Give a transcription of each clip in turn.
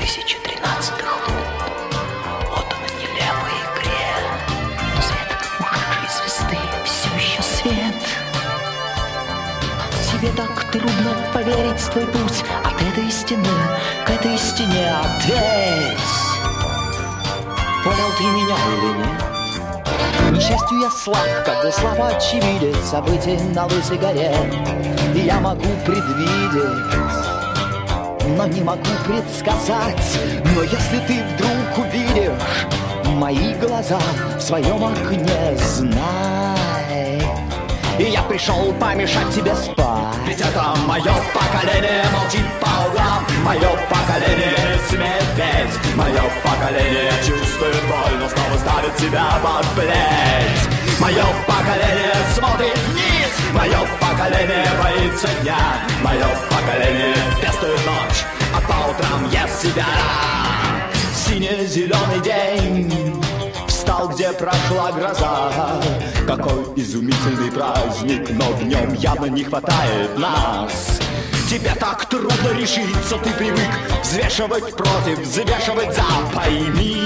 2013 лун. Отданы нелепой игре. Свет ушедшей звезды, все еще свет. Тебе так трудно поверить в твой путь от этой стены к этой стене. Ответь, понял ты меня или нет? К несчастью, я слаб, когда слова очевиден событий на лысой горе. И я могу предвидеть, но не могу предсказать. Но если ты вдруг увидишь мои глаза в своем окне, знай, и я пришел помешать тебе спать. Ведь это мое поколение молчит по углам. Мое поколение не смеет петь. Мое поколение чувствует боль, но снова ставит себя под плеть. Мое поколение смотрит вниз. Мое поколение боится дня. Мое поколение пестует ночь, а по утрам ест себя. Сине-зеленый день встал, где прошла гроза. Какой изумительный праздник, но в нем явно не хватает нас. Тебе так трудно решиться, ты привык взвешивать против, взвешивать за. Пойми,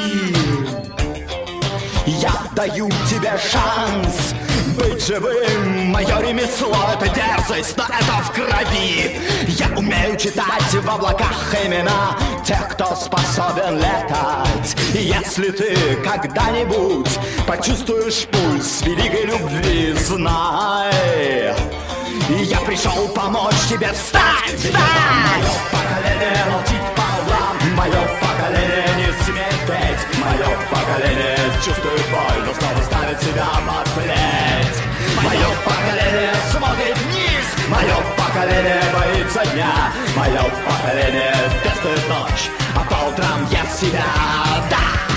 я даю тебе шанс быть живым. Мое ремесло — это дерзость, но это в крови. Я умею читать в облаках имена тех, кто способен летать. И если ты когда-нибудь почувствуешь пульс великой любви, знай, я пришел помочь тебе встать. Мое поколение молчит по углам. Мое поколение не смеет петь. Мое поколение чувствует боль, но снова ставит себя под плеть. Мое поколение смотрит вниз. Мое поколение боится дня. Мое поколение пестует ночь, а по утрам ест себя. Да!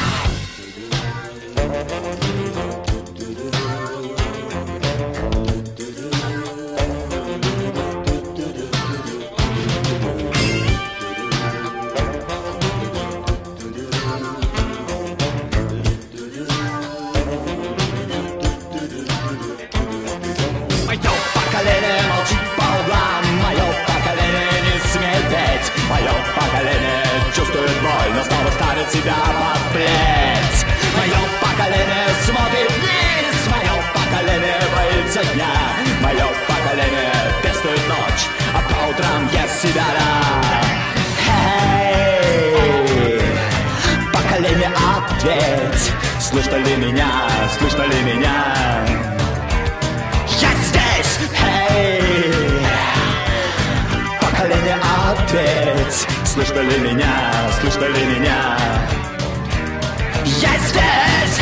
Чувствует боль, но снова ставит себя под плеть. Мое поколение смотрит вниз. Мое поколение боится дня. Мое поколение пестует ночь, а по утрам ест себя. Эй, поколение, ответь. Слышно ли меня? Слышно ли меня? Я здесь! Эй, поколение, ответь. Слышно ли меня? Слышно ли меня? Я здесь!